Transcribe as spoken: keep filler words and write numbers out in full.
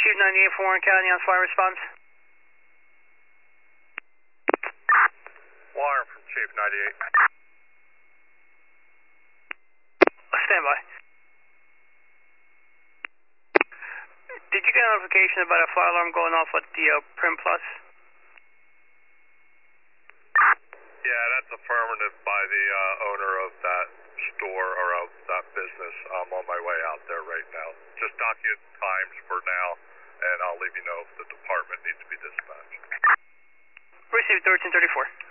Chief ninety-eight for Warren County on fire response. Warren from Chief ninety-eight. Stand by. Did you get a notification about a fire alarm going off at the uh, Prim Plus? Yeah, that's affirmative by the uh, owner of that store or of that business. I'm on my way out there right now. Just document times for now, and I'll leave you know if the department needs to be dispatched. Received thirteen thirty-four.